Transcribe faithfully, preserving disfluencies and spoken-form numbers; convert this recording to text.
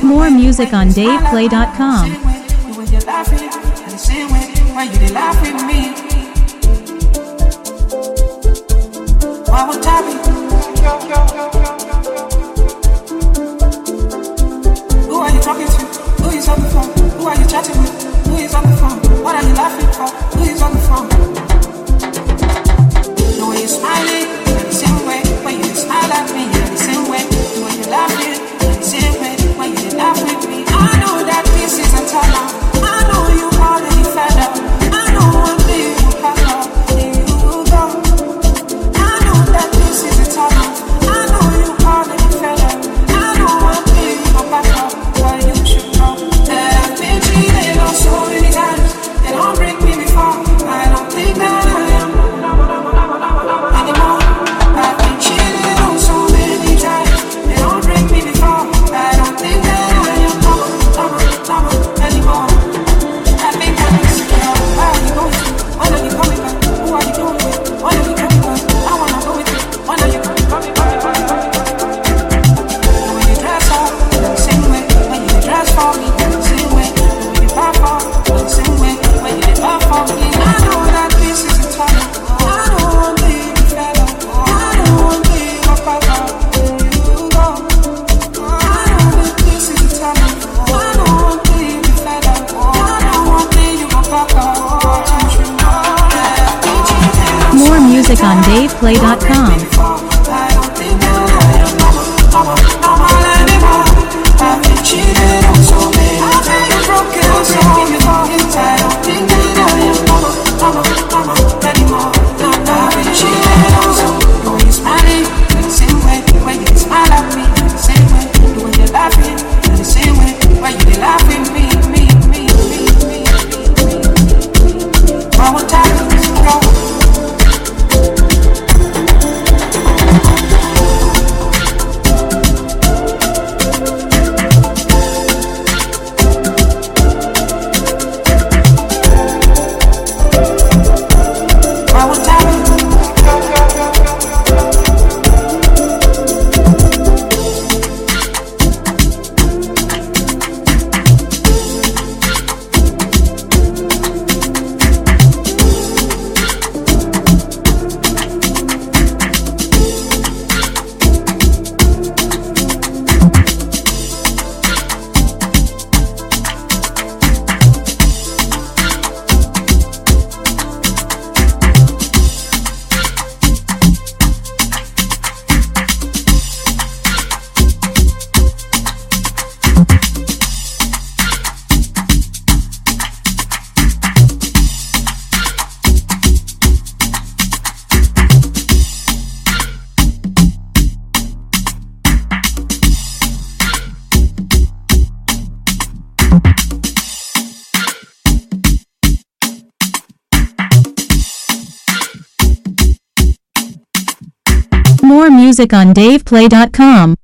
More music on dave play dot com. When you're laughing, and the same way why you dey laugh with me. Why would I be? Who are you talking to? Who is on the phone? Who are you chatting with? Who is on the phone? What are you laughing for? Who is on the phone? The way you're smiling, you're the same way when you smile at me. You're the same way the way you're laughing, you're the same way when you laugh with me. I know that this is a turn on. I know you already fed up. I know one day you pack up and you will go. I know that this is a turn on. I know you already fed up. I know one day you go back up, but you should know that I've been cheated on so many times. They don't break me before. I don't think that I am anymore. I've been cheated on so many times. They don't break me before. I don't think that I am no, no, no, anymore. I've been kind of insecure. Where are you going to? When are you coming back? Who are you doing with? When are you coming back? I wanna go with you. When are you coming, coming, coming, coming, coming, coming? The way you dress up, the same way. When you dress for me, the same way. The way you perform, the same way. When you perform me, I know that this is a turn. I know one day you be fed up. I know one day you go back up and you go. I know that this is a turn. I know one day you be fed up. I know one day you go back up. But you should know that I've been cheated on More music on dave play dot com. I don't think that I am normal, normal anymore. I've been cheated on so many times. I've been broken on so many times. I don't think that I am normal, normal, normal anymore. I've been cheated on so many. The way you're smiling, the same way. When you smile at me, the same way. The way you're laughing, the same way. When you laughing me, me, me, me, me, me. Why would I go? Why would I More music on dave play dot com.